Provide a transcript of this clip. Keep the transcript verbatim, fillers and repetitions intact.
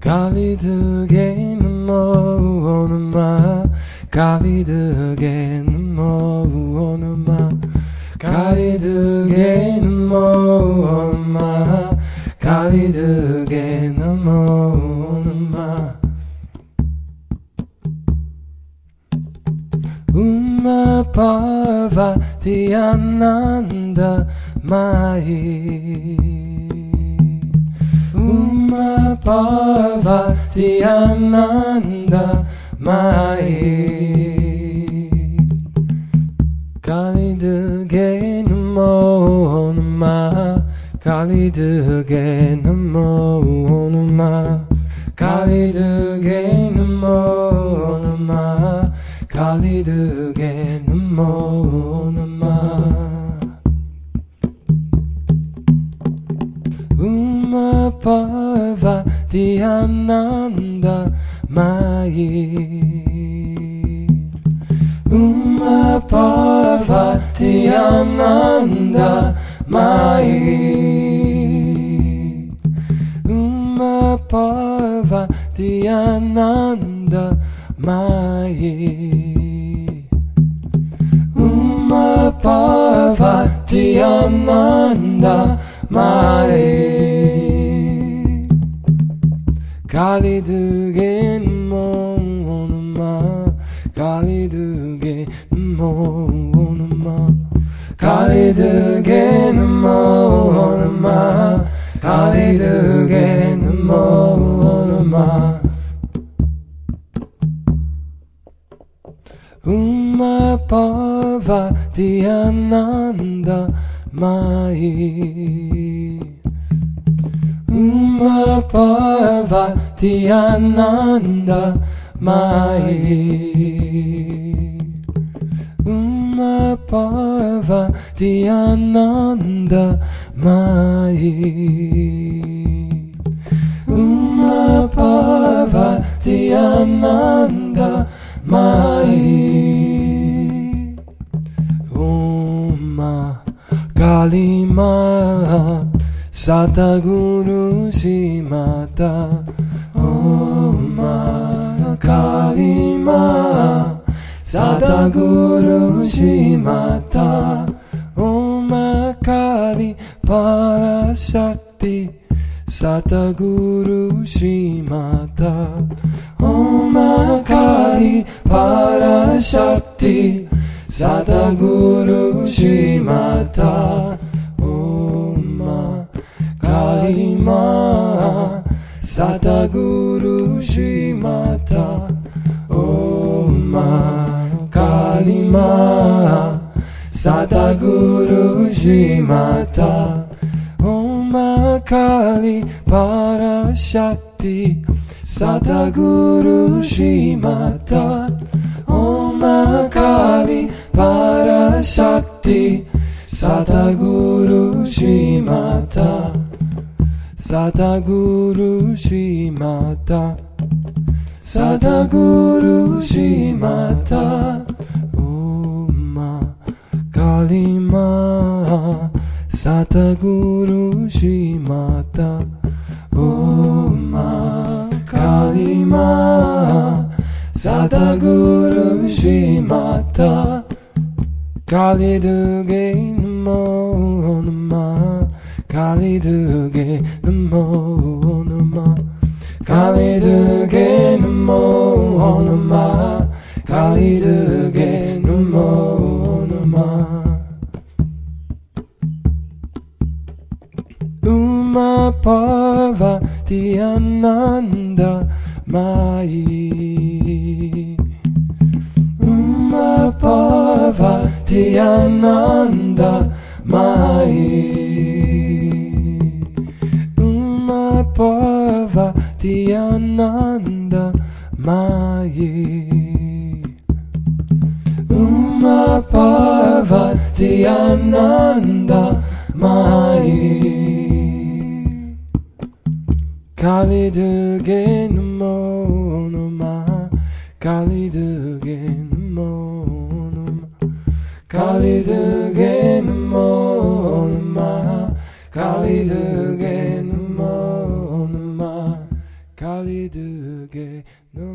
Kaliduge namo onuma, Kaliduge namo onuma, Kaliduge namo onuma, Kaliduge namo onuma. Uma Parvati Ananda Mai, Uma Parvati Ananda Mai, Kaliduge namo onuma, Kaliduge namo onuma, Kaliduge namo onuma, Kaliduge namo namah. Uma Parvati Ananda Mai, Uma Parvati Ananda Mai, Uma Parvati Ananda Mai, Uma Parvati Ananda Mai, Kaliduge namo onuma, Kaliduge namo onuma, Kaliduge namo onuma, Kaliduge namo onuma. Uma Parvati Ananda Mai, Uma Parvati Ananda Mai, Uma Parvati Ananda Mai, Uma Parvati Ananda Mai, Om Kalima Sataguru Shimata, Om Kalima Sataguru Shimata, Om Kali Parashakti Sataguru Shimata, Om Kali Parashakti Sataguru Shimata, Om Kalima Sataguru Shimata, Om Kalima Sataguru Shimata, Om Kali Parashakti Sataguru Shimata, Om Kali Parashakti Sataguru Shimata, Sataguru Shimata, Sataguru Shimata, Om Kalima Sataguru Shimata, Om Kalima Sataguru Shimata, Kaliduge namo onuma, Kaliduge namo onuma, Kaliduge namo onuma, Kaliduge namo onuma. Uma Parvati Ananda Mai, Uma Parvati Ananda Mai, Uma Parvati Ananda Mai, Uma Parvati Ananda Mai, Kaliduge namo onuma, Kaliduge namo onuma, Kaliduge namo onuma, Kaliduge namo onuma, Kali ge no